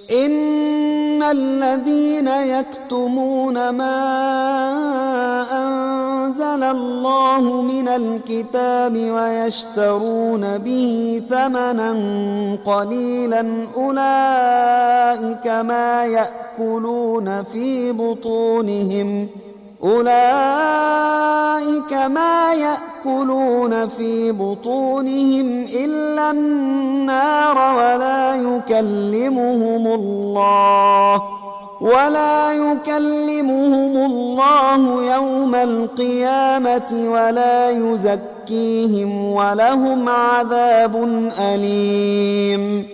إن الذين يكتمون ما أنزل الله من الكتاب ويشترون به ثمنا قليلا أولئك ما يأكلون في بطونهم إلا النار ولا يكلمهم الله يوم القيامة ولا يزكيهم ولهم عذاب أليم.